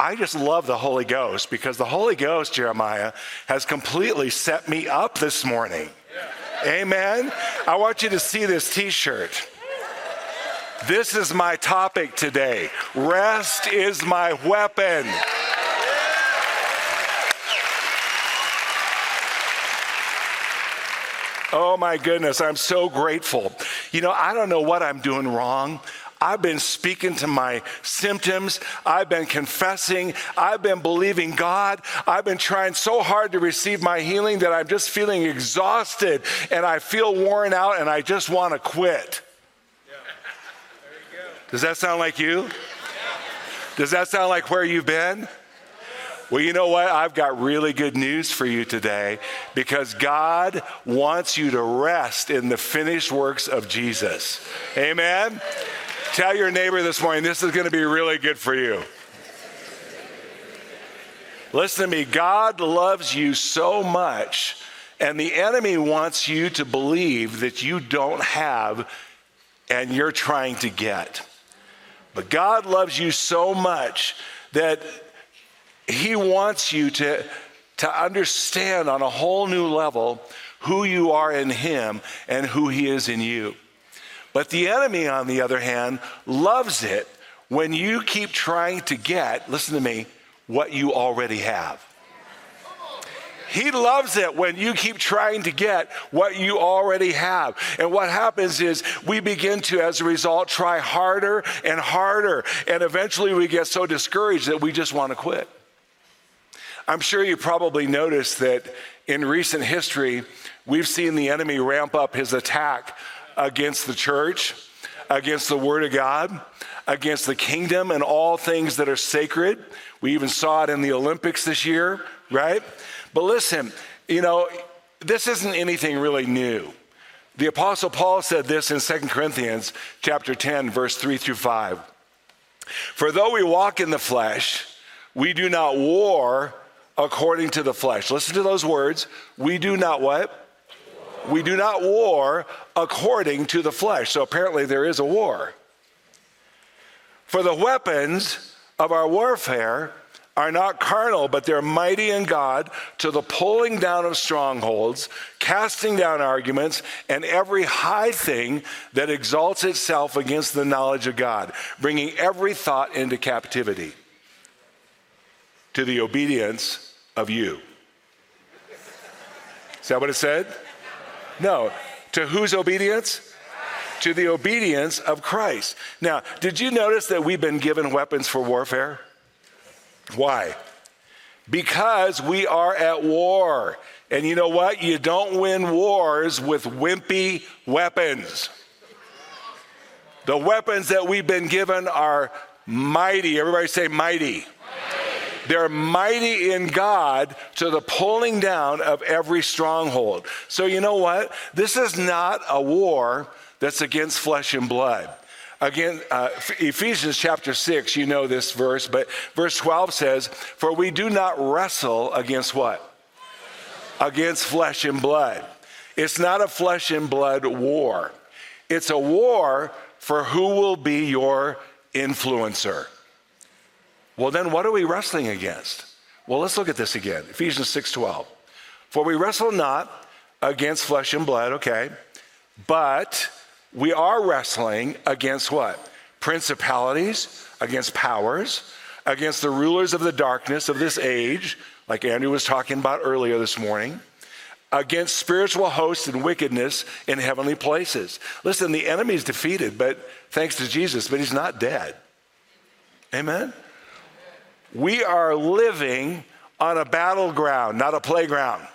I just love the Holy Ghost because the Holy Ghost, Jeremiah, has completely set me up this morning. Amen. I want you to see this t-shirt. This is my topic today. Rest is my weapon. Oh my goodness, I'm so grateful. You know, I don't know what I'm doing wrong. I've been speaking to my symptoms. I've been confessing. I've been believing God. I've been trying so hard to receive my healing that I'm just feeling exhausted and I feel worn out and I just want to quit. Yeah. There you go. Does that sound like you? Yeah. Does that sound like where you've been? Well, you know what? I've got really good news for you today because God wants you to rest in the finished works of Jesus. Amen? Tell your neighbor this morning, this is going to be really good for you. Listen to me. God loves you so much, and the enemy wants you to believe that you don't have and you're trying to get. But God loves you so much that He wants you to understand on a whole new level who you are in Him and who He is in you. But the enemy, on the other hand, loves it when you keep trying to get, listen to me, what you already have. He loves it when you keep trying to get what you already have. And what happens is we begin to, as a result, try harder and harder. And eventually we get so discouraged that we just want to quit. I'm sure you probably noticed that in recent history, we've seen the enemy ramp up his attack against the church, against the Word of God, against the kingdom and all things that are sacred. We even saw it in the Olympics this year, right? But listen, you know, this isn't anything really new. The Apostle Paul said this in 2 Corinthians chapter 10, verse 3 through 5. For though we walk in the flesh, we do not war according to the flesh. Listen to those words. We do not what? We do not war according to the flesh. So apparently there is a war. For the weapons of our warfare are not carnal, but they're mighty in God to the pulling down of strongholds, casting down arguments, and every high thing that exalts itself against the knowledge of God, bringing every thought into captivity to the obedience of you. Is that what it said? No. To whose obedience? To the obedience of Christ. Now, did you notice that we've been given weapons for warfare? Why? Because we are at war. And you know what? You don't win wars with wimpy weapons. The weapons that we've been given are mighty. Everybody say mighty. They're mighty in God to the pulling down of every stronghold. So you know what? This is not a war that's against flesh and blood. Again, Ephesians chapter 6, you know this verse, but verse 12 says, for we do not wrestle against what? Against flesh and blood. It's not a flesh and blood war. It's a war for who will be your influencer. Well, then what are we wrestling against? Well, let's look at this again. Ephesians 6:12. For we wrestle not against flesh and blood, okay, but we are wrestling against what? Principalities, against powers, against the rulers of the darkness of this age, like Andrew was talking about earlier this morning, against spiritual hosts and wickedness in heavenly places. Listen, the enemy's defeated, but thanks to Jesus, but he's not dead. Amen? We are living on a battleground, not a playground.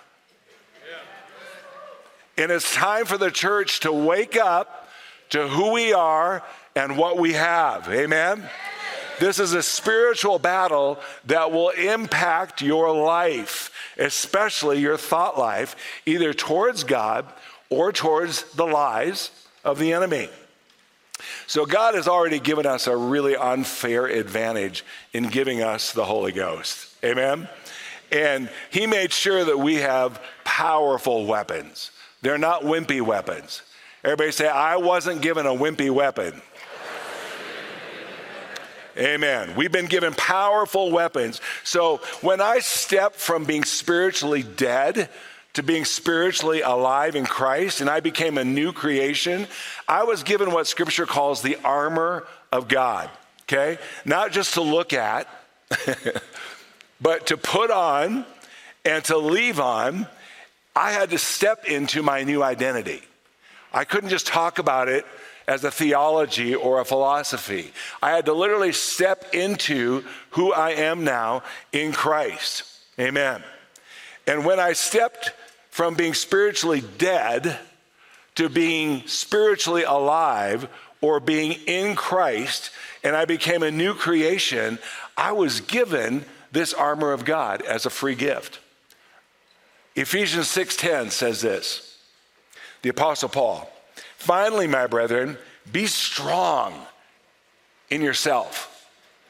And it's time for the church to wake up to who we are and what we have. Amen? This is a spiritual battle that will impact your life, especially your thought life, either towards God or towards the lies of the enemy. So God has already given us a really unfair advantage in giving us the Holy Ghost. Amen? And he made sure that we have powerful weapons. They're not wimpy weapons. Everybody say, I wasn't given a wimpy weapon. Amen. We've been given powerful weapons. So when I stepped from being spiritually dead to being spiritually alive in Christ, and I became a new creation, I was given what Scripture calls the armor of God, okay? Not just to look at, but to put on and to leave on. I had to step into my new identity. I couldn't just talk about it as a theology or a philosophy. I had to literally step into who I am now in Christ. Amen. And when I stepped from being spiritually dead to being spiritually alive or being in Christ, and I became a new creation, I was given this armor of God as a free gift. Ephesians 6:10 says this, the Apostle Paul, "Finally, my brethren, be strong in yourself."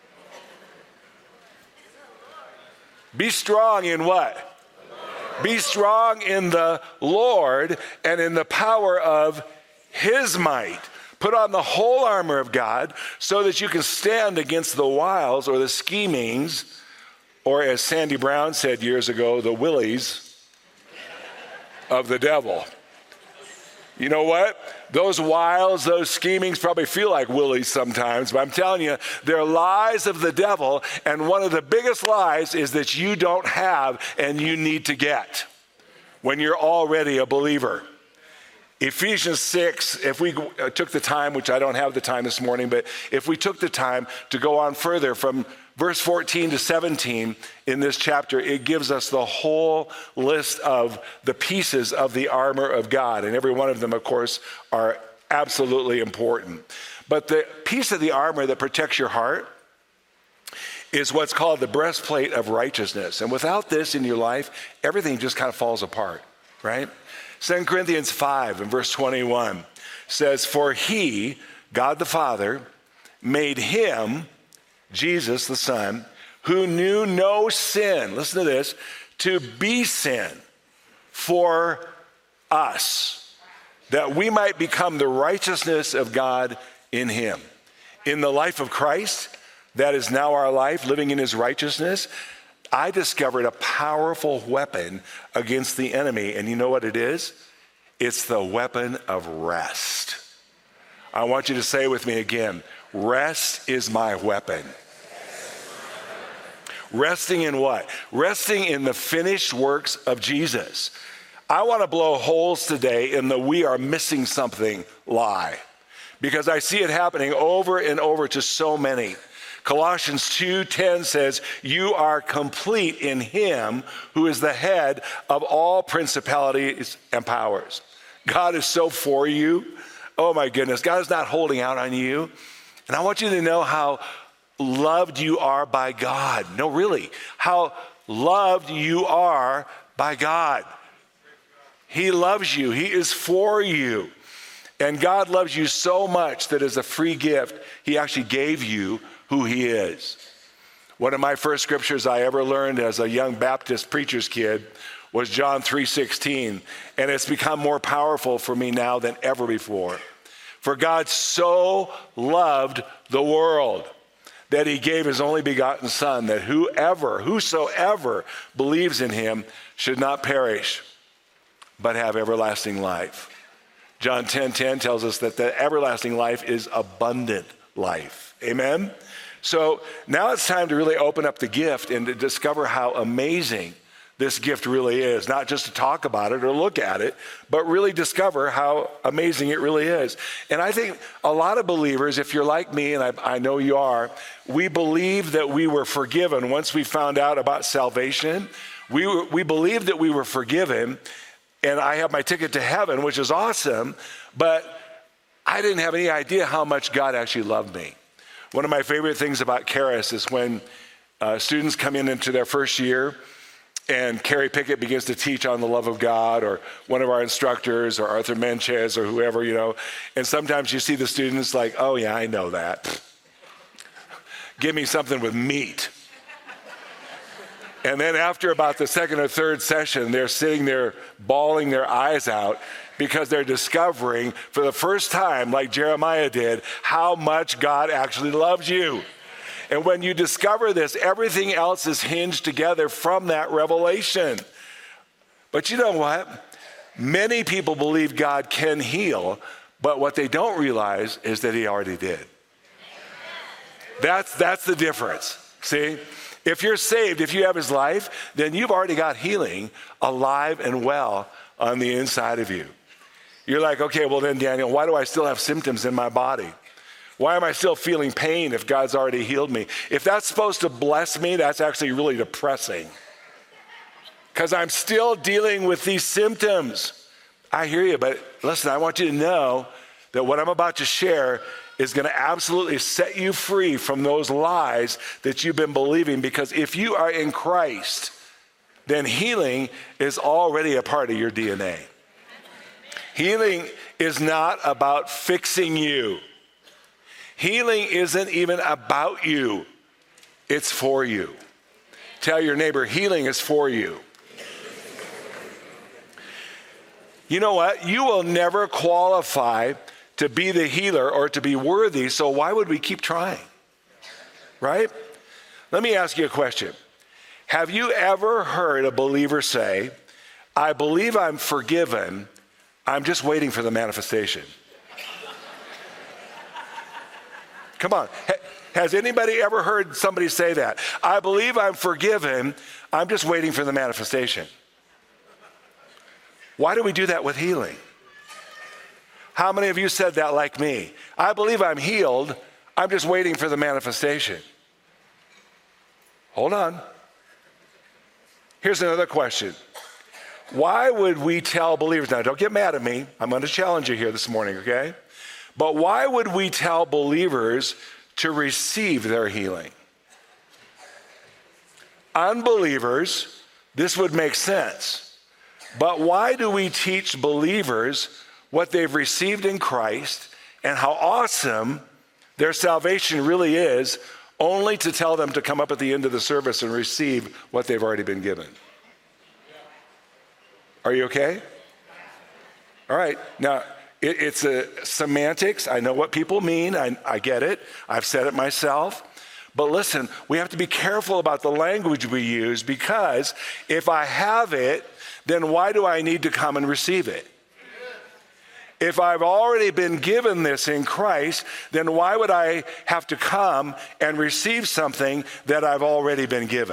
Be strong in what? Be strong in the Lord and in the power of his might. Put on the whole armor of God so that you can stand against the wiles or the schemings, or as Sandy Brown said years ago, the willies of the devil. You know what? Those wiles, those schemings probably feel like willies sometimes, but I'm telling you, they're lies of the devil, and one of the biggest lies is that you don't have and you need to get when you're already a believer. Ephesians 6, if we took the time, which I don't have the time this morning, but if we took the time to go on further from verse 14 to 17 in this chapter, it gives us the whole list of the pieces of the armor of God. And every one of them, of course, are absolutely important. But the piece of the armor that protects your heart is what's called the breastplate of righteousness. And without this in your life, everything just kind of falls apart, right? 2 Corinthians 5 and verse 21 says, "For he, God the Father, made him," Jesus the Son, "who knew no sin," listen to this, "to be sin for us, that we might become the righteousness of God in him." In the life of Christ, that is now our life, living in his righteousness, I discovered a powerful weapon against the enemy. And you know what it is? It's the weapon of rest. I want you to say with me again, rest is my weapon. Resting in what? Resting in the finished works of Jesus. I want to blow holes today in the "we are missing something" lie, because I see it happening over and over to so many. Colossians 2:10 says, "You are complete in him who is the head of all principalities and powers." God is so for you. Oh my goodness, God is not holding out on you. And I want you to know how loved you are by God. No, really, how loved you are by God. He loves you. He is for you. And God loves you so much that as a free gift, he actually gave you who he is. One of my first scriptures I ever learned as a young Baptist preacher's kid was John 3:16, and it's become more powerful for me now than ever before. "For God so loved the world that he gave his only begotten Son, that whosoever believes in him should not perish, but have everlasting life." John 10:10 tells us that the everlasting life is abundant life. Amen? So now it's time to really open up the gift and to discover how amazing this gift really is. Not just to talk about it or look at it, but really discover how amazing it really is. And I think a lot of believers, if you're like me, and I know you are, we believe that we were forgiven once we found out about salvation. We believe that we were forgiven, and I have my ticket to heaven, which is awesome, but I didn't have any idea how much God actually loved me. One of my favorite things about Charis is when students come into their first year and Carrie Pickett begins to teach on the love of God, or one of our instructors, or Arthur Menchez, or whoever, and sometimes you see the students like, "Oh yeah, I know that. Give me something with meat." And then after about the second or third session, they're sitting there bawling their eyes out because they're discovering for the first time, like Jeremiah did, how much God actually loves you. And when you discover this, everything else is hinged together from that revelation. But you know what? Many people believe God can heal, but what they don't realize is that he already did. That's the difference. See? If you're saved, if you have his life, then you've already got healing alive and well on the inside of you. You're like, okay, well then, Daniel, why do I still have symptoms in my body? Why am I still feeling pain if God's already healed me? If that's supposed to bless me, that's actually really depressing. Because I'm still dealing with these symptoms. I hear you, but listen, I want you to know that what I'm about to share is going to absolutely set you free from those lies that you've been believing, because if you are in Christ, then healing is already a part of your DNA. Healing is not about fixing you. Healing isn't even about you. It's for you. Tell your neighbor, healing is for you. You know what? You will never qualify to be the healer or to be worthy, so why would we keep trying? Right? Let me ask you a question. Have you ever heard a believer say, I believe I'm forgiven, I'm just waiting for the manifestation? Come on. Has anybody ever heard somebody say that? I believe I'm forgiven, I'm just waiting for the manifestation. Why do we do that with healing? How many of you said that like me? I believe I'm healed, I'm just waiting for the manifestation. Hold on. Here's another question. Why would we tell believers, now don't get mad at me, I'm going to challenge you here this morning, okay? But why would we tell believers to receive their healing? Unbelievers, this would make sense. But why do we teach believers what they've received in Christ and how awesome their salvation really is, only to tell them to come up at the end of the service and receive what they've already been given? Are you okay? All right. Now, it's a semantics. I know what people mean. I get it. I've said it myself. But listen, we have to be careful about the language we use, because if I have it, then why do I need to come and receive it? If I've already been given this in Christ, then why would I have to come and receive something that I've already been given?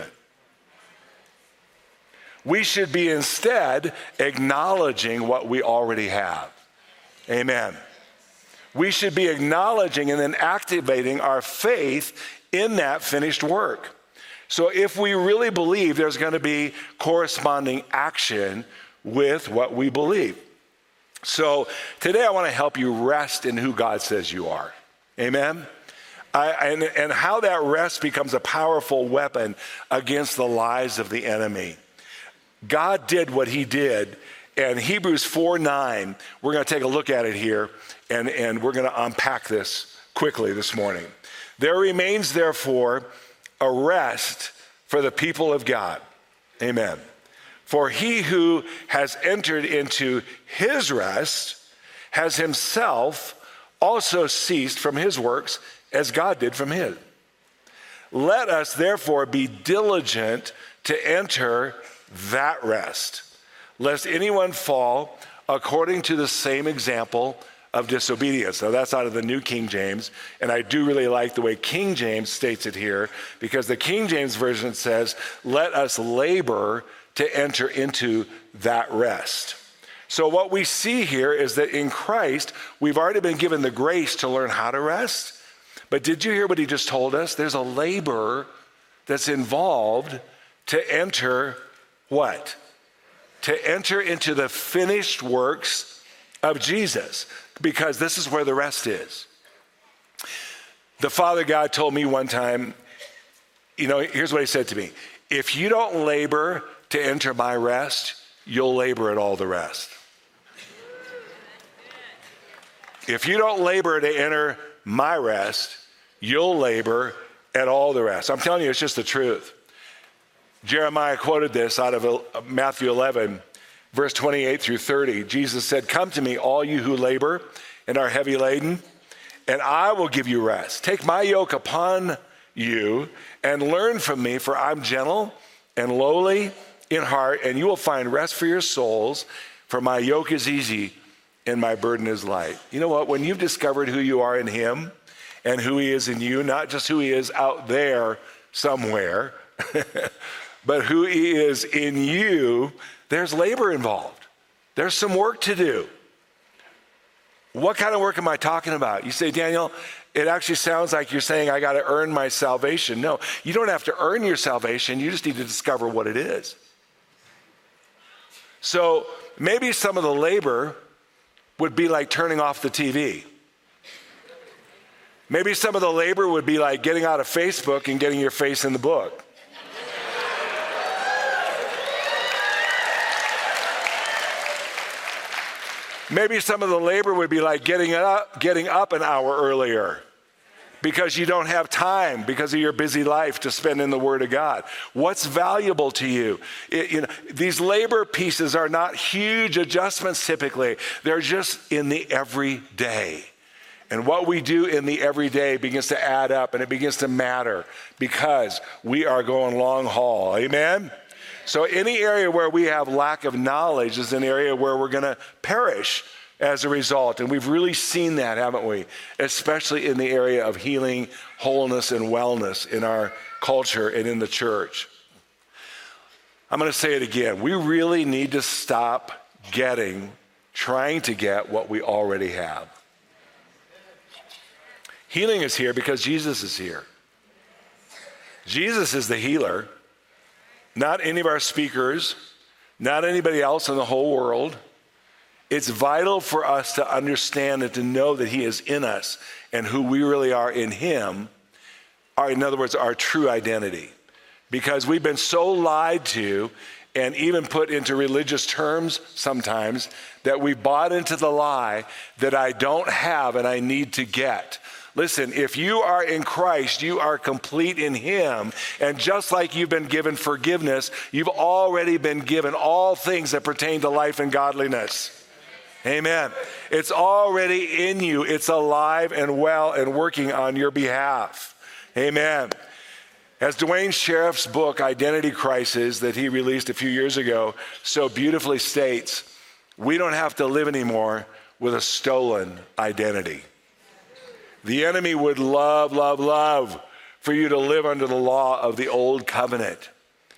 We should be instead acknowledging what we already have. Amen. We should be acknowledging and then activating our faith in that finished work. So if we really believe, there's going to be corresponding action with what we believe. So today I want to help you rest in who God says you are. Amen? And how that rest becomes a powerful weapon against the lies of the enemy. God did what he did, and Hebrews 4:9, we're going to take a look at it here, and we're going to unpack this quickly this morning. There remains, therefore, a rest for the people of God. Amen. For he who has entered into his rest has himself also ceased from his works as God did from his. Let us therefore be diligent to enter that rest, lest anyone fall according to the same example of disobedience. Now that's out of the New King James, and I do really like the way King James states it here, because the King James Version says, let us labor to enter into that rest. So what we see here is that in Christ, we've already been given the grace to learn how to rest. But did you hear what he just told us? There's a labor that's involved to enter what? To enter into the finished works of Jesus, because this is where the rest is. The Father God told me one time, here's what he said to me. If you don't labor to enter my rest, you'll labor at all the rest. If you don't labor to enter my rest, you'll labor at all the rest. I'm telling you, it's just the truth. Jeremiah quoted this out of Matthew 11, verse 28 through 30. Jesus said, come to me, all you who labor and are heavy laden, and I will give you rest. Take my yoke upon you and learn from me, for I'm gentle and lowly in heart, and you will find rest for your souls, for my yoke is easy and my burden is light. You know what? When you've discovered who you are in him and who he is in you, not just who he is out there somewhere, but who he is in you, there's labor involved. There's some work to do. What kind of work am I talking about? You say, Daniel, it actually sounds like you're saying I got to earn my salvation. No, you don't have to earn your salvation. You just need to discover what it is. So maybe some of the labor would be like turning off the TV. Maybe some of the labor would be like getting out of Facebook and getting your face in the book. Maybe some of the labor would be like getting up an hour earlier because you don't have time because of your busy life to spend in the Word of God. What's valuable to you? These labor pieces are not huge adjustments typically. They're just in the everyday. And what we do in the everyday begins to add up and it begins to matter because we are going long haul. Amen? So any area where we have lack of knowledge is an area where we're going to perish as a result. And we've really seen that, haven't we? Especially in the area of healing, wholeness, and wellness in our culture and in the church. I'm going to say it again. We really need to stop trying to get what we already have. Healing is here because Jesus is here. Jesus is the healer. Not any of our speakers, not anybody else in the whole world. It's vital for us to understand and to know that he is in us and who we really are in him, in other words, our true identity. Because we've been so lied to and even put into religious terms sometimes that we bought into the lie that I don't have and I need to get. Listen, if you are in Christ, you are complete in him. And just like you've been given forgiveness, you've already been given all things that pertain to life and godliness. Amen. It's already in you. It's alive and well and working on your behalf. Amen. As Duane Sheriff's book, Identity Crisis, that he released a few years ago, so beautifully states, we don't have to live anymore with a stolen identity. The enemy would love for you to live under the law of the old covenant,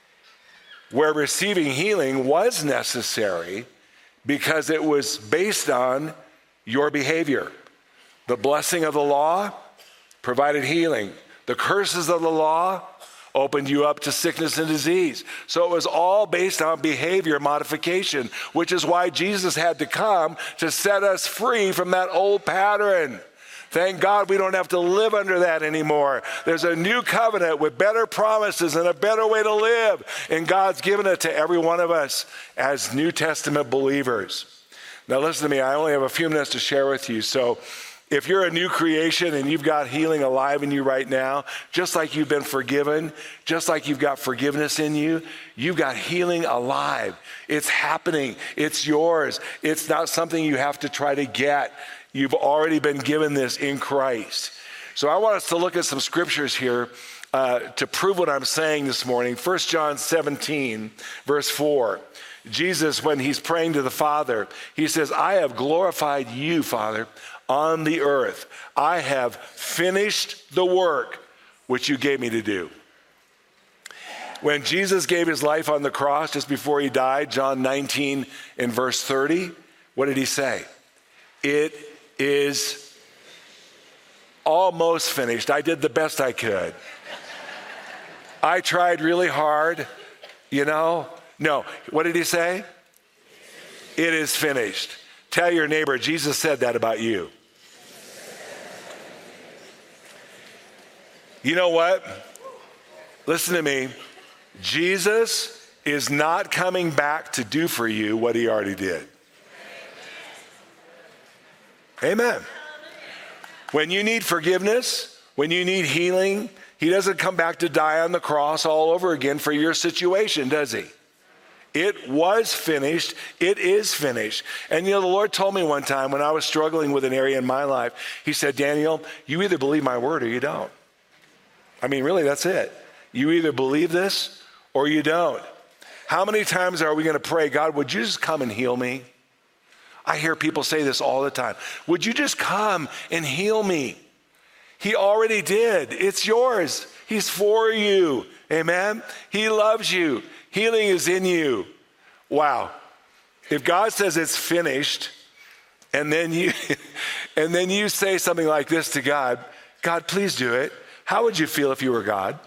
where receiving healing was necessary because it was based on your behavior. The blessing of the law provided healing. The curses of the law opened you up to sickness and disease. So it was all based on behavior modification, which is why Jesus had to come to set us free from that old pattern. Thank God we don't have to live under that anymore. There's a new covenant with better promises and a better way to live. And God's given it to every one of us as New Testament believers. Now listen to me, I only have a few minutes to share with you. So if you're a new creation and you've got healing alive in you right now, just like you've been forgiven, just like you've got forgiveness in you, you've got healing alive. It's happening. It's yours. It's not something you have to try to get. You've already been given this in Christ. So I want us to look at some scriptures here to prove what I'm saying this morning. 1 John 17, verse 4. Jesus, when he's praying to the Father, he says, I have glorified you, Father, on the earth. I have finished the work which you gave me to do. When Jesus gave his life on the cross just before he died, John 19 and verse 30, what did he say? It is almost finished. I did the best I could. I tried really hard, No, what did he say? It is finished. Tell your neighbor, Jesus said that about you. You know what? Listen to me. Jesus is not coming back to do for you what he already did. Amen. When you need forgiveness, when you need healing, he doesn't come back to die on the cross all over again for your situation, does he? It was finished. It is finished. And the Lord told me one time when I was struggling with an area in my life, he said, Daniel, you either believe my word or you don't. I mean, really, that's it. You either believe this or you don't. How many times are we going to pray, God, would you just come and heal me? I hear people say this all the time. Would you just come and heal me? He already did. It's yours. He's for you. Amen? He loves you. Healing is in you. Wow. If God says it's finished, and then you say something like this to God, God, please do it. How would you feel if you were God?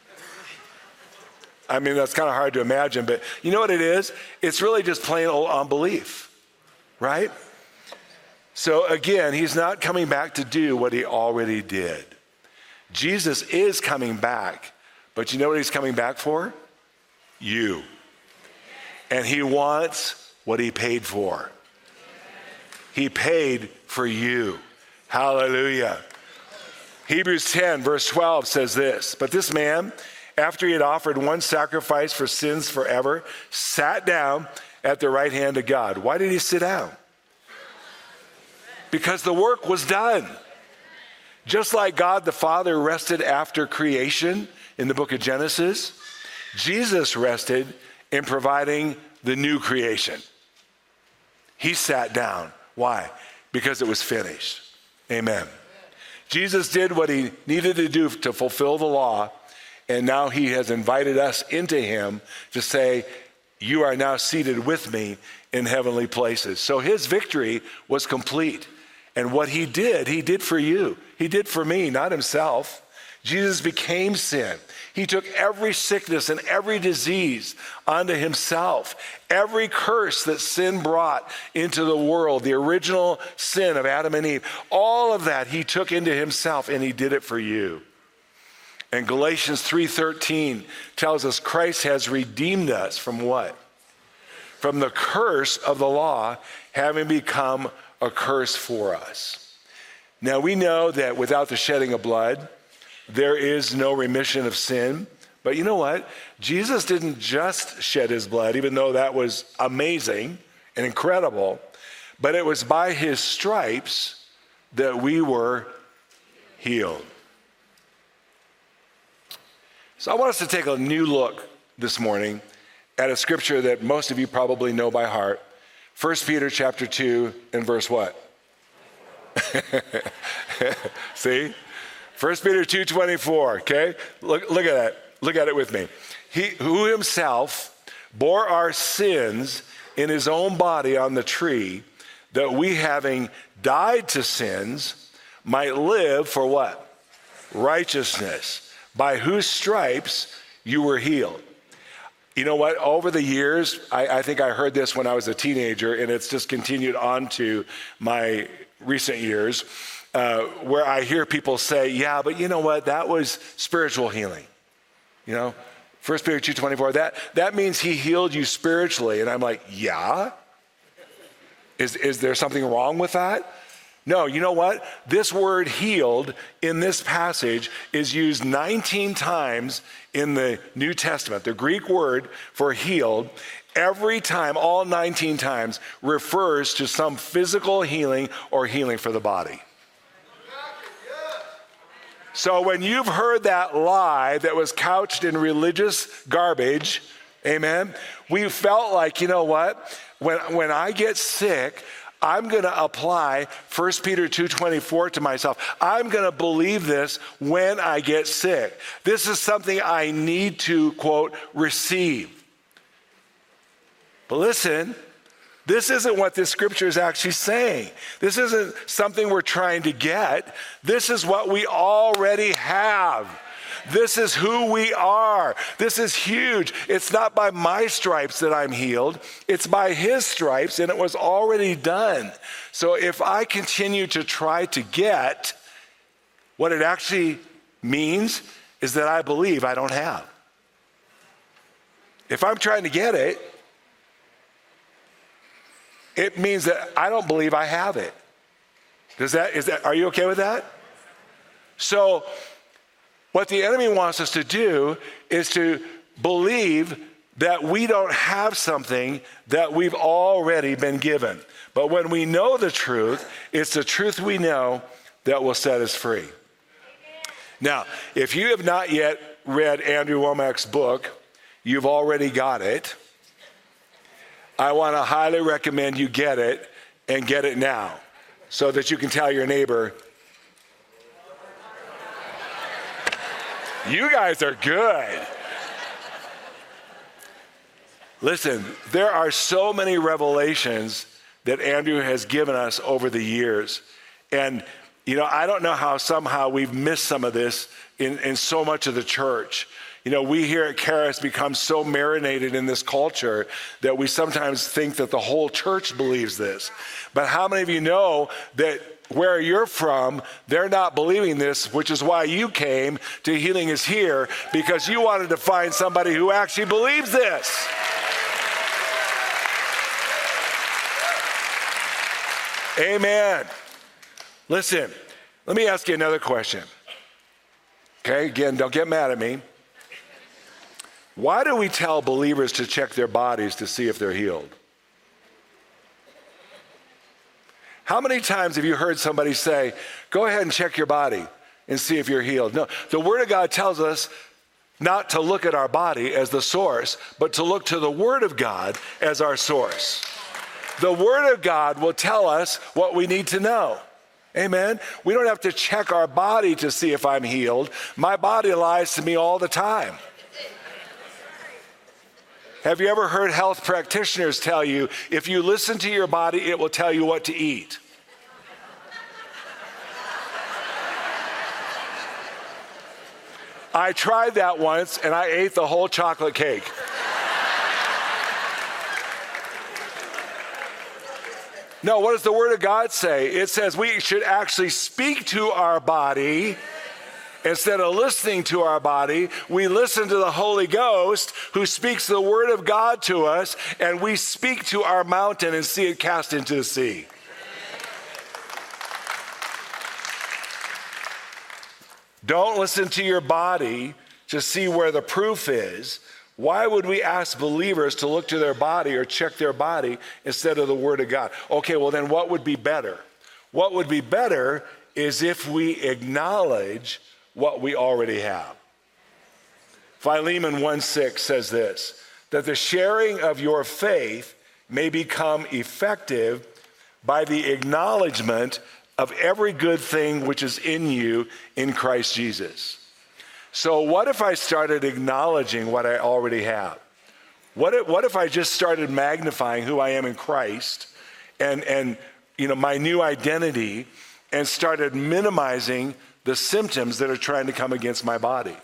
I mean, that's kind of hard to imagine, but you know what it is? It's really just plain old unbelief, right? So again, he's not coming back to do what he already did. Jesus is coming back, but you know what he's coming back for? You. And he wants what he paid for. He paid for you. Hallelujah. Hebrews 10, verse 12 says this, but this man, after he had offered one sacrifice for sins forever, sat down at the right hand of God. Why did he sit down? Because the work was done. Just like God the Father rested after creation in the book of Genesis, Jesus rested in providing the new creation. He sat down. Why? Because it was finished. Amen. Jesus did what he needed to do to fulfill the law, and now he has invited us into him to say, you are now seated with me in heavenly places. So his victory was complete. And what he did for you. He did for me, not himself. Jesus became sin. He took every sickness and every disease onto himself. Every curse that sin brought into the world, the original sin of Adam and Eve, all of that he took into himself, and he did it for you. And Galatians 3:13 tells us Christ has redeemed us from what? From the curse of the law, having become a curse for us. Now we know that without the shedding of blood, there is no remission of sin. But you know what? Jesus didn't just shed his blood, even though that was amazing and incredible, but it was by his stripes that we were healed. So I want us to take a new look this morning at a scripture that most of you probably know by heart. 1 Peter chapter 2 and verse what? See? 1 Peter 2:24, okay? Look at that. Look at it with me. He who himself bore our sins in his own body on the tree, that we, having died to sins, might live for what? Righteousness, by whose stripes you were healed. You know what? Over the years, I think I heard this when I was a teenager, and it's just continued on to my recent years, where I hear people say, yeah, but you know what? That was spiritual healing. You know, 1 Peter 2:24, that means he healed you spiritually. And I'm like, yeah? Is there something wrong with that? No, you know what? This word healed in this passage is used 19 times in the New Testament. The Greek word for healed, every time, all 19 times, refers to some physical healing or healing for the body. So when you've heard that lie that was couched in religious garbage, amen, we felt like, you know what? When I get sick, I'm going to apply 1 Peter 2:24 to myself. I'm going to believe this when I get sick. This is something I need to, quote, receive. But listen, this isn't what this scripture is actually saying. This isn't something we're trying to get. This is what we already have. This is who we are. This is huge. It's not by my stripes that I'm healed. It's by his stripes, and it was already done. So if I continue to try to get, what it actually means is that I believe I don't have. If I'm trying to get it, it means that I don't believe I have it. Are you okay with that? So what the enemy wants us to do is to believe that we don't have something that we've already been given. But when we know the truth, it's the truth we know that will set us free. Now, if you have not yet read Andrew Wommack's book, you've already got it. I want to highly recommend you get it and get it now so that you can tell your neighbor, you guys are good. Listen, there are so many revelations that Andrew has given us over the years. And, I don't know how somehow we've missed some of this in so much of the church. We here at Charis become so marinated in this culture that we sometimes think that the whole church believes this. But how many of you know that where you're from, they're not believing this, which is why you came to Healing is Here, because you wanted to find somebody who actually believes this. Amen. Listen, let me ask you another question. Okay, again, don't get mad at me. Why do we tell believers to check their bodies to see if they're healed? How many times have you heard somebody say, go ahead and check your body and see if you're healed? No, the Word of God tells us not to look at our body as the source, but to look to the Word of God as our source. The Word of God will tell us what we need to know. Amen? We don't have to check our body to see if I'm healed. My body lies to me all the time. Have you ever heard health practitioners tell you, if you listen to your body, it will tell you what to eat? I tried that once and I ate the whole chocolate cake. No, what does the Word of God say? It says we should actually speak to our body. Instead of listening to our body, we listen to the Holy Ghost who speaks the Word of God to us, and we speak to our mountain and see it cast into the sea. Don't listen to your body to see where the proof is. Why would we ask believers to look to their body or check their body instead of the Word of God? Okay, well then what would be better? What would be better is if we acknowledge what we already have. Philemon 1:6 says this, that the sharing of your faith may become effective by the acknowledgement of every good thing which is in you in Christ Jesus. So what if I started acknowledging what I already have? What if I just started magnifying who I am in Christ and my new identity, and started minimizing the symptoms that are trying to come against my body?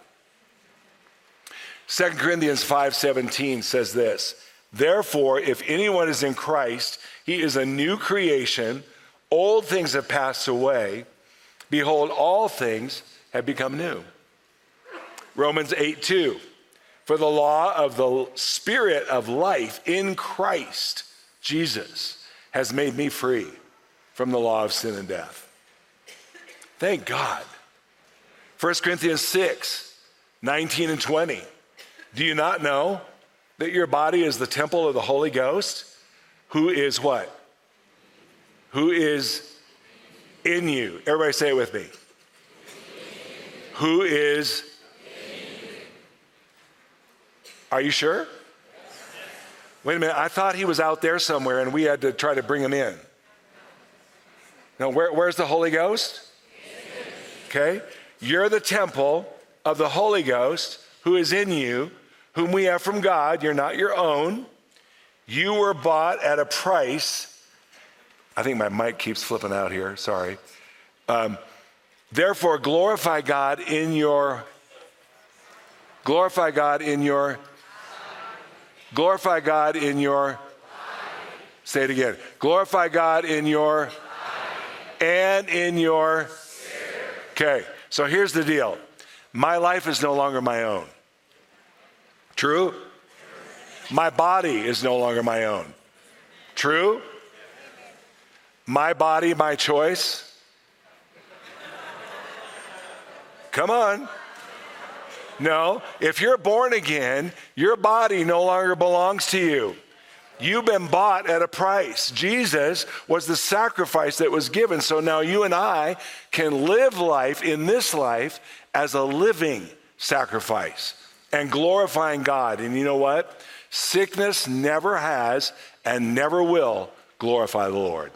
2 Corinthians 5:17 says this, therefore, if anyone is in Christ, he is a new creation. Old things have passed away. Behold, all things have become new. Romans 8:2, for the law of the Spirit of life in Christ Jesus has made me free from the law of sin and death. Thank God. 1 Corinthians 6:19 and 20. Do you not know that your body is the temple of the Holy Ghost? Who is what? Who is in you? Everybody say it with me. Who is? Are you sure? Wait a minute, I thought he was out there somewhere and we had to try to bring him in. No, where's the Holy Ghost? Okay, you're the temple of the Holy Ghost who is in you, whom we have from God. You're not your own. You were bought at a price. I think my mic keeps flipping out here, sorry. Therefore, glorify God in your, say it again. Glorify God in your, and in your, okay, so here's the deal. My life is no longer my own. True? My body is no longer my own. True? My body, my choice. Come on. No, if you're born again, your body no longer belongs to you. You've been bought at a price. Jesus was the sacrifice that was given. So now you and I can live life in this life as a living sacrifice and glorifying God. And you know what? Sickness never has and never will glorify the Lord.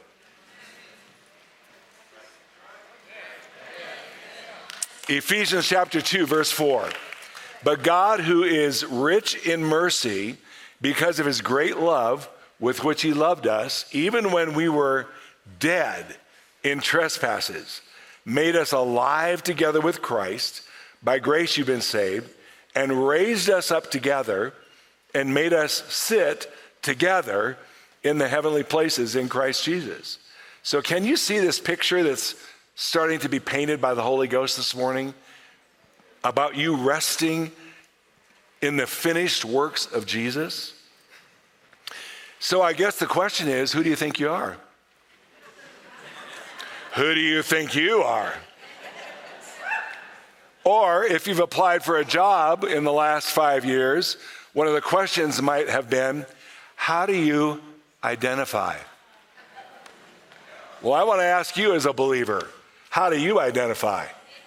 Ephesians chapter 2, verse 4. But God, who is rich in mercy, because of his great love with which he loved us, even when we were dead in trespasses, made us alive together with Christ. By grace you've been saved, and raised us up together and made us sit together in the heavenly places in Christ Jesus. So can you see this picture that's starting to be painted by the Holy Ghost this morning about you resting in the finished works of Jesus? So I guess the question is, who do you think you are? Who do you think you are? Or if you've applied for a job in the last 5 years, one of the questions might have been, how do you identify? Well, I want to ask you as a believer, how do you identify?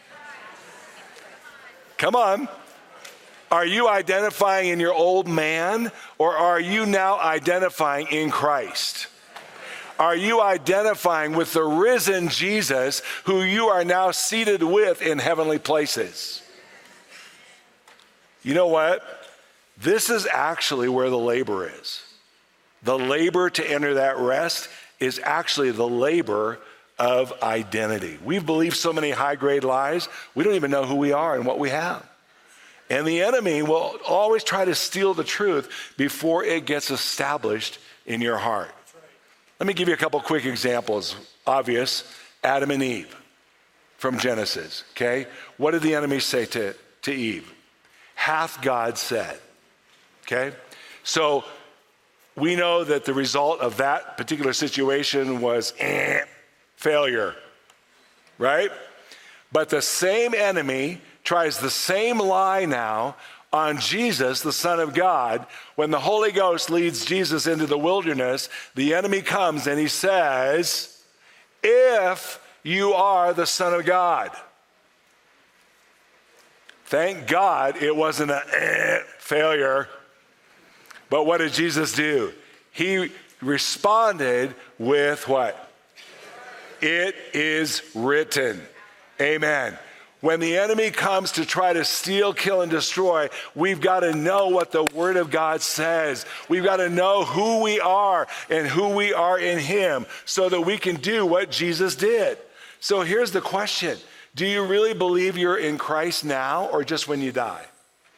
Come on. Are you identifying in your old man, or are you now identifying in Christ? Are you identifying with the risen Jesus who you are now seated with in heavenly places? You know what? This is actually where the labor is. The labor to enter that rest is actually the labor of identity. We've believed so many high-grade lies, we don't even know who we are and what we have. And the enemy will always try to steal the truth before it gets established in your heart. Let me give you a couple quick examples. Obvious, Adam and Eve from Genesis, okay? What did the enemy say to Eve? Hath God said, okay? So we know that the result of that particular situation was failure, right? But the same enemy tries the same lie now on Jesus, the Son of God. When the Holy Ghost leads Jesus into the wilderness, the enemy comes and he says, if you are the Son of God. Thank God it wasn't a failure. But what did Jesus do? He responded with what? It is written. Amen. When the enemy comes to try to steal, kill, and destroy, we've got to know what the Word of God says. We've got to know who we are and who we are in Him so that we can do what Jesus did. So here's the question. Do you really believe you're in Christ now or just when you die?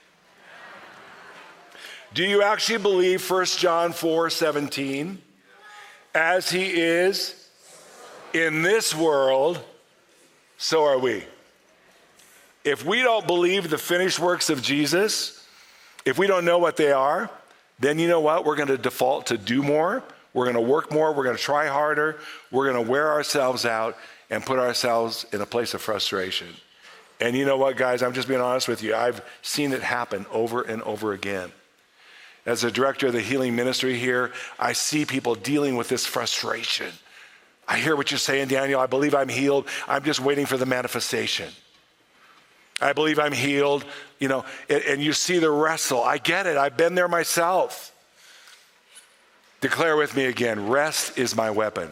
Do you actually believe 1 John 4:17? As He is in this world, so are we. If we don't believe the finished works of Jesus, if we don't know what they are, then you know what? We're going to default to do more. We're going to work more. We're going to try harder. We're going to wear ourselves out and put ourselves in a place of frustration. And you know what, guys? I'm just being honest with you. I've seen it happen over and over again. As a director of the healing ministry here, I see people dealing with this frustration. I hear what you're saying, Daniel. I believe I'm healed. I'm just waiting for the manifestation. I believe I'm healed, you know, and you see the wrestle. I get it. I've been there myself. Declare with me again, rest is my weapon.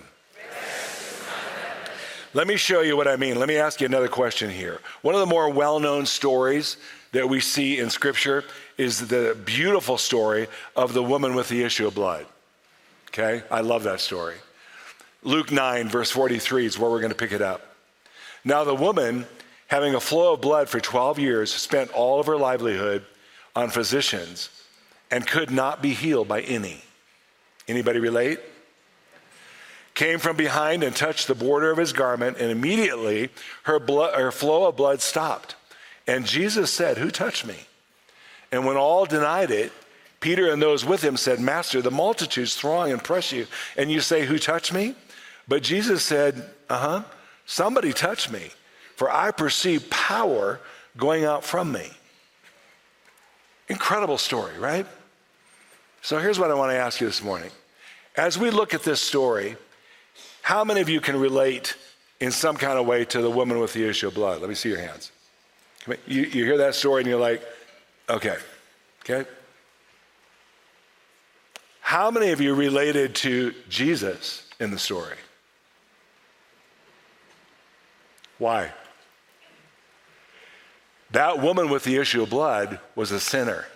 Let me show you what I mean. Let me ask you another question here. One of the more well-known stories that we see in Scripture is the beautiful story of the woman with the issue of blood. Okay? I love that story. Luke 9, verse 43 is where we're going to pick it up. Now the woman, having a flow of blood for 12 years, spent all of her livelihood on physicians and could not be healed by any. Anybody relate? Came from behind and touched the border of his garment, and immediately her flow of blood stopped. And Jesus said, "Who touched me?" And when all denied it, Peter and those with him said, "Master, the multitudes throng and press you, and you say, 'Who touched me?'" But Jesus said, "Somebody touched me, for I perceive power going out from me." Incredible story, right? So here's what I want to ask you this morning. As we look at this story, how many of you can relate in some kind of way to the woman with the issue of blood? Let me see your hands. You hear that story and you're like, okay. How many of you related to Jesus in the story? Why? That woman with the issue of blood was a sinner.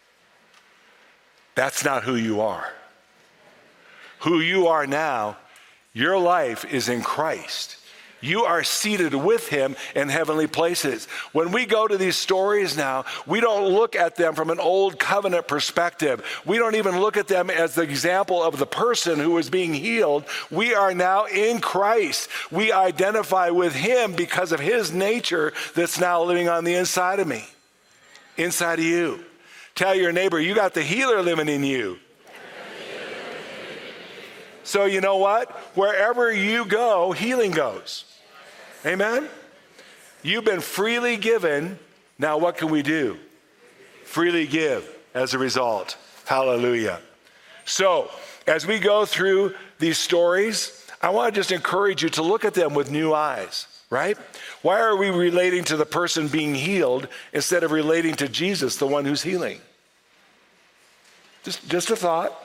That's not who you are. Who you are now, your life is in Christ. You are seated with him in heavenly places. When we go to these stories now, we don't look at them from an old covenant perspective. We don't even look at them as the example of the person who is being healed. We are now in Christ. We identify with him because of his nature that's now living on the inside of me, inside of you. Tell your neighbor, you got the healer living in you. So you know what? Wherever you go, healing goes. Amen? You've been freely given. Now what can we do? Freely give as a result. Hallelujah. So as we go through these stories, I want to just encourage you to look at them with new eyes, right? Why are we relating to the person being healed instead of relating to Jesus, the one who's healing? Just a thought.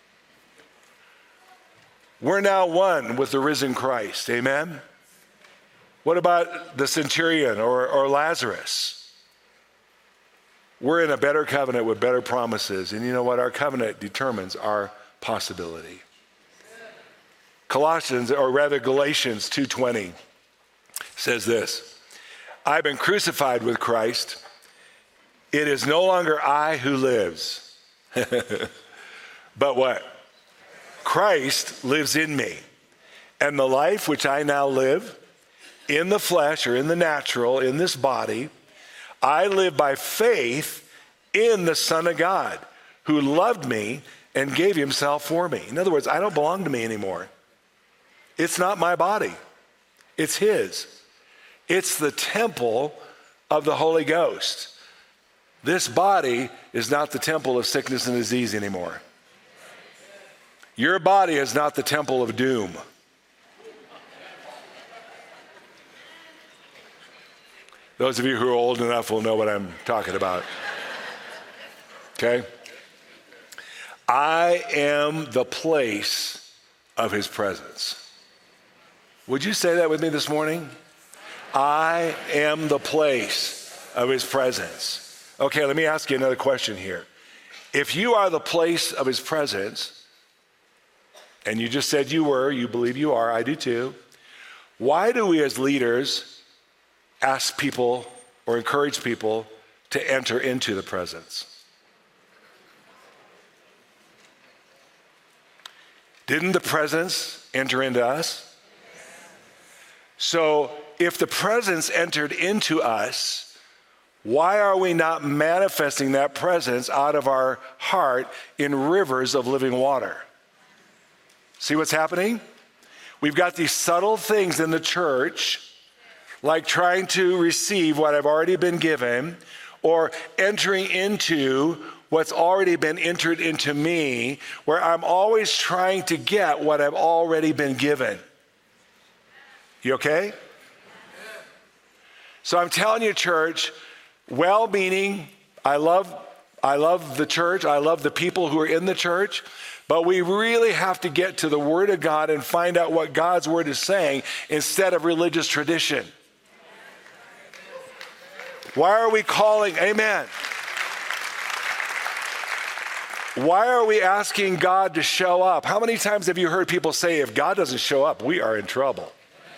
We're now one with the risen Christ. Amen? What about the centurion or Lazarus? We're in a better covenant with better promises. And you know what? Our covenant determines our possibility. Galatians 2:20 says this: I've been crucified with Christ. It is no longer I who lives, but what? Christ lives in me. And the life which I now live in the flesh or in the natural, in this body, I live by faith in the Son of God who loved me and gave himself for me. In other words, I don't belong to me anymore. It's not my body. It's his. It's the temple of the Holy Ghost. This body is not the temple of sickness and disease anymore. Your body is not the temple of doom. Those of you who are old enough will know what I'm talking about. Okay? I am the place of his presence. Would you say that with me this morning? I am the place of his presence. Okay, let me ask you another question here. If you are the place of his presence, and you just said you were, you believe you are, I do too, why do we as leaders ask people or encourage people to enter into the presence? Didn't the presence enter into us? So if the presence entered into us, why are we not manifesting that presence out of our heart in rivers of living water? See what's happening? We've got these subtle things in the church, like trying to receive what I've already been given, or entering into what's already been entered into me, where I'm always trying to get what I've already been given. You okay? So I'm telling you, church, well-meaning, I love the church, I love the people who are in the church, but we really have to get to the Word of God and find out what God's Word is saying instead of religious tradition. Why are we calling, amen? Why are we asking God to show up? How many times have you heard people say, if God doesn't show up, we are in trouble?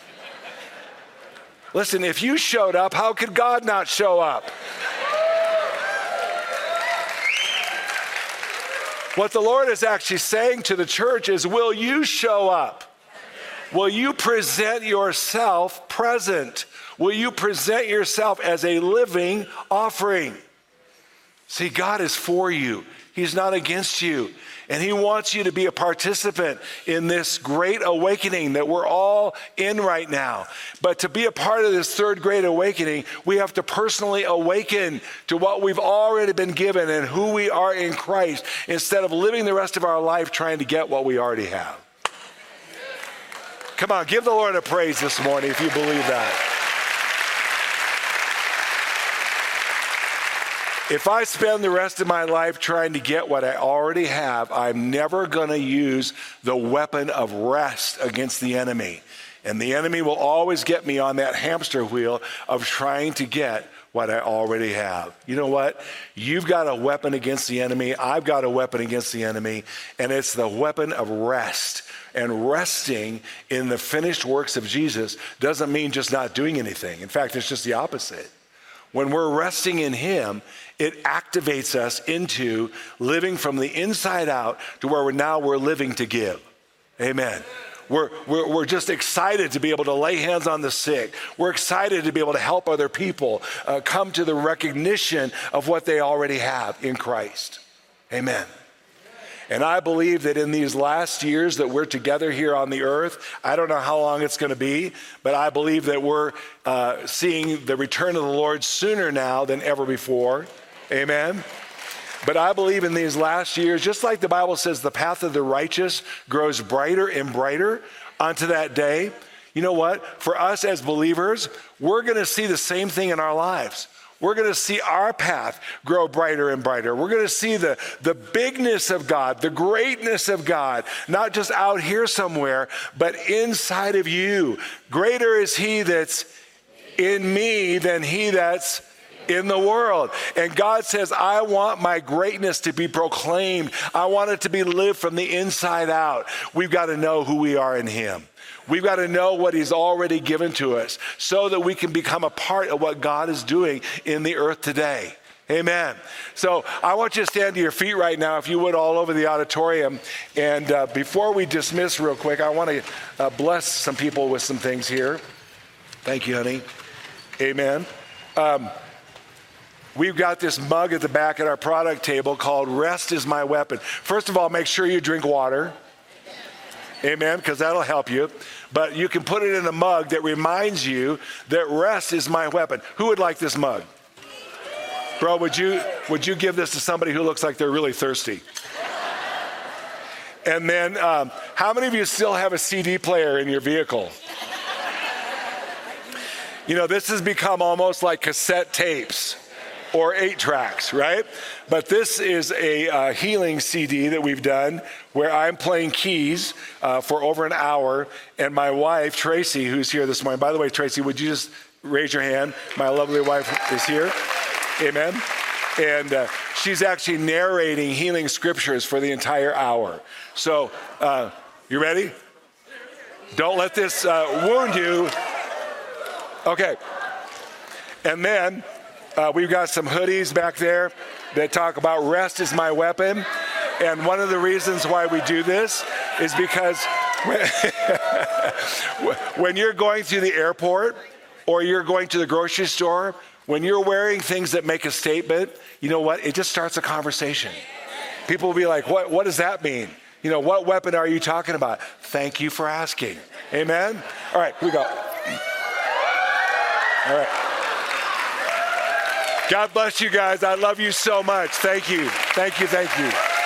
Listen, if you showed up, how could God not show up? What the Lord is actually saying to the church is, will you show up? Will you present yourself present? Will you present yourself as a living offering? See, God is for you. He's not against you. And he wants you to be a participant in this great awakening that we're all in right now. But to be a part of this third great awakening, we have to personally awaken to what we've already been given and who we are in Christ, instead of living the rest of our life trying to get what we already have. Come on, give the Lord a praise this morning if you believe that. If I spend the rest of my life trying to get what I already have, I'm never going to use the weapon of rest against the enemy. And the enemy will always get me on that hamster wheel of trying to get what I already have. You know what? You've got a weapon against the enemy. I've got a weapon against the enemy, and it's the weapon of rest. And resting in the finished works of Jesus doesn't mean just not doing anything. In fact, it's just the opposite. When we're resting in him, it activates us into living from the inside out to where we're living to give. Amen. We're just excited to be able to lay hands on the sick. We're excited to be able to help other people come to the recognition of what they already have in Christ. Amen. And I believe that in these last years that we're together here on the earth, I don't know how long it's going to be, but I believe that we're seeing the return of the Lord sooner now than ever before. Amen. But I believe in these last years, just like the Bible says, the path of the righteous grows brighter and brighter unto that day. You know what? For us as believers, we're going to see the same thing in our lives. We're going to see our path grow brighter and brighter. We're going to see the bigness of God, the greatness of God, not just out here somewhere, but inside of you. Greater is he that's in me than he that's in the world. And God says, I want my greatness to be proclaimed. I want it to be lived from the inside out. We've got to know who we are in him. We've got to know what he's already given to us so that we can become a part of what God is doing in the earth today. Amen. So I want you to stand to your feet right now, if you would, all over the auditorium. And before we dismiss real quick, I want to bless some people with some things here. Thank you, honey. Amen. We've got this mug at the back at our product table called Rest is My Weapon. First of all, make sure you drink water. Amen, because that'll help you. But you can put it in a mug that reminds you that rest is my weapon. Who would like this mug? Bro, would you give this to somebody who looks like they're really thirsty? And then, how many of you still have a CD player in your vehicle? You know, this has become almost like cassette tapes or 8 tracks, right? But this is a healing CD that we've done where I'm playing keys for over an hour, and my wife, Tracy, who's here this morning. By the way, Tracy, would you just raise your hand? My lovely wife is here. Amen. And she's actually narrating healing scriptures for the entire hour. So, you ready? Don't let this wound you. Okay. And then we've got some hoodies back there that talk about rest is my weapon. And one of the reasons why we do this is because when you're going through the airport or you're going to the grocery store, when you're wearing things that make a statement, you know what? It just starts a conversation. People will be like, what does that mean? You know, what weapon are you talking about? Thank you for asking. Amen? All right, here we go. All right. God bless you guys. I love you so much. Thank you. Thank you. Thank you.